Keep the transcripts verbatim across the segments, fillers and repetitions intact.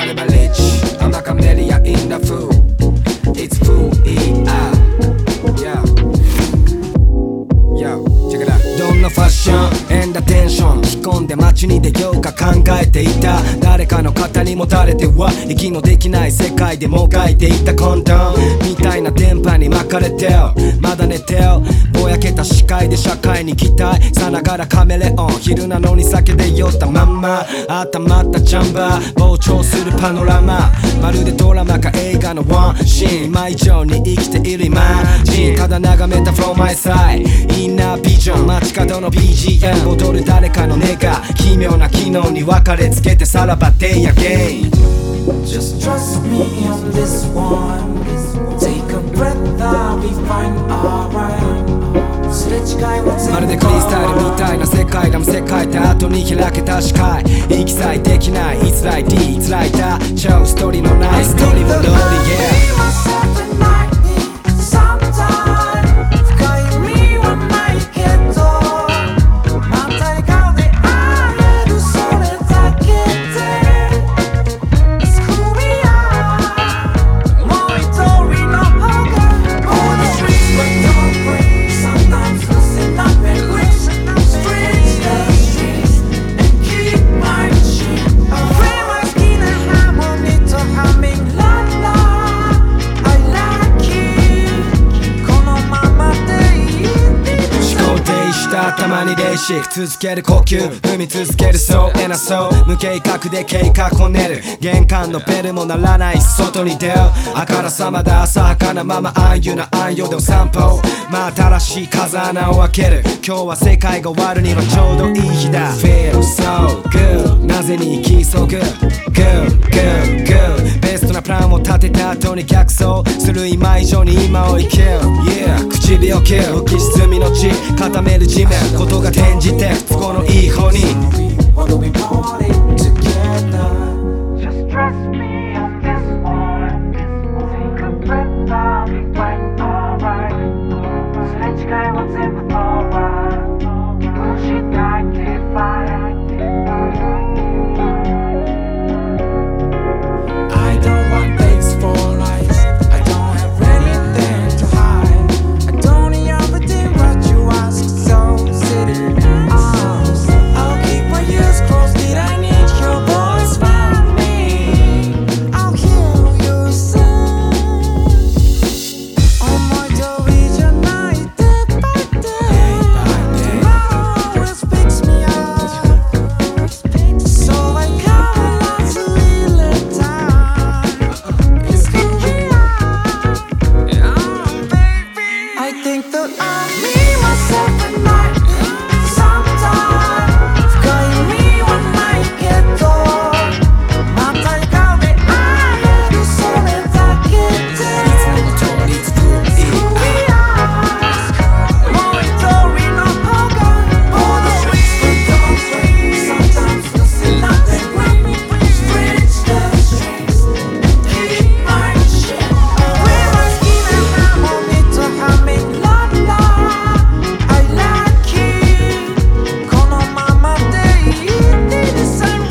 ればリッチ甘かめりゃいいんだフー It's food eat out Yeah Yo check it out どんなファッションエンダテンション着込んで街に出ようか考えていた誰かの肩にもたれては息のできない世界でもがいていたコンドンみたいな電波に巻かれてまだ寝てぼやけた視界で社会に期待さながらカメレオン昼なのに酒で酔ったまんま頭ったチャンバー膨張するパノラマまるでドラマか映画のワンシーン今以上に生きているイマジンただ眺めた From my side インナービジョン街角の ビージーエム 踊る誰かの根が奇妙な機能に分かれつけてさらば Day again Just trust me on this one Take a breath, I'll be fine, alright すれ違いは全部まるでクリスタイルみたいな世界だも世界って後に開けた視界息さえできない It's like D, It's like that 超ストーリーのないストーリーも通り Yeah頭にレーシック続ける呼吸踏み続けるそうえなそう無計画で計画こねる玄関のベルも鳴らない外に出るあからさまだ浅はかなまま暗湯な暗夜でお散歩まあ新しい風穴を開ける今日は世界が終わるにはちょうどいい日だ Feel so good なぜに生き急ぐ Good good good ベストなプランを立てた後に逆走する今以上に今を生きる Yeah 唇を切る浮き沈みの地固める地面ことが転じて不都合のいい方に Wanna be party together Just trust me on this one Take a breath, I'll be fine, alright すれ違いは全部 alright 気分次第で fine I don't want thanks for lies I don't have anything to hide I don't need everything what you ask So sit it I'll keep my ears closed Did I need your voice from me I'll hear you say 思い通りじゃない Day by day Always picks me up So I can't last a little time It's going on baby I think that I need myself at night Sometimes 深い意味はないけどまた笑顔で会えるそれだけで It's food eat out もう一人の方が All the sweet Sometimes listen nothing when we stretch the strings Keep my shit We're my skin and harmony to humming la la I like it このままでいいで sunrise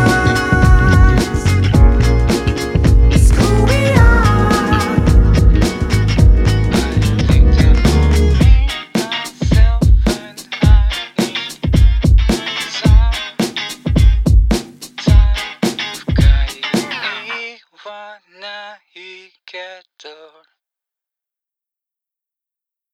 Scooby out 深い意味はないけど